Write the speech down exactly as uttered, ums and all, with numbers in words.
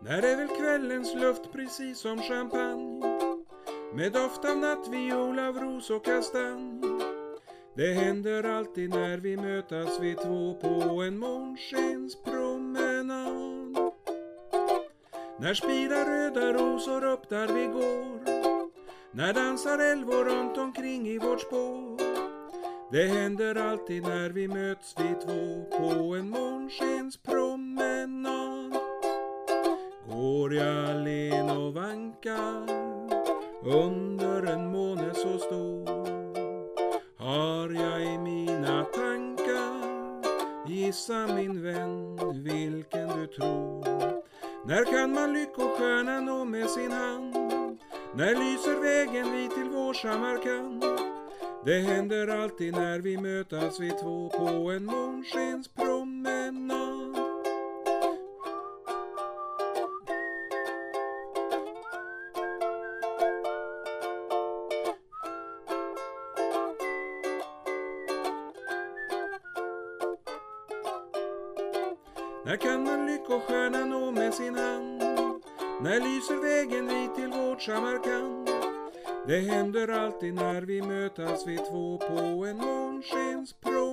När är väl kvällens luft precis som champagne, med doft av nattviol, av ros och kastanj. Det händer alltid när vi mötas vi två på en månskenspromenad. När spirar röda rosor upp där vi går, när dansar älvor runt omkring i vårt spår. Det händer alltid när vi möts vi två på en månskenspromenad. Går jag len och vankar under en måne så stor, har jag i mina tankar, gissa min vän vilken du tror. När kan man lyckostjärnan nå med sin hand, när lyser vägen vi till vår Samarkand. Det händer alltid när vi mötas vi två på en månskenspromenad. När kan man lyckostjärnan nå med sin hand, när lyser vägen vi till vårt Samarkand. Det händer alltid när vi mötas vi två på en månskenspromenad.